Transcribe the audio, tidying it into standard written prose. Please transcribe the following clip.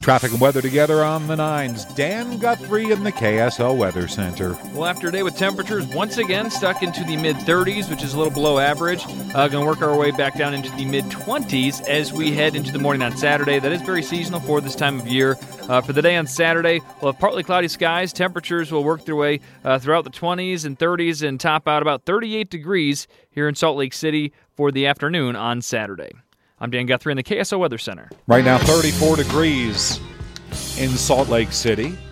Traffic and weather together on the 9s. Dan Guthrie in the KSL Weather Center. Well, after a day with temperatures once again stuck into the mid-30s, which is a little below average, going to work our way back down into the mid-20s as we head into the morning on Saturday. That is very seasonal for this time of year. For the day on Saturday, we'll have partly cloudy skies. Temperatures will work their way throughout the 20s and 30s and top out about 38 degrees here in Salt Lake City for the afternoon on Saturday. I'm Dan Guthrie in the KSL Weather Center. Right now, 34 degrees in Salt Lake City.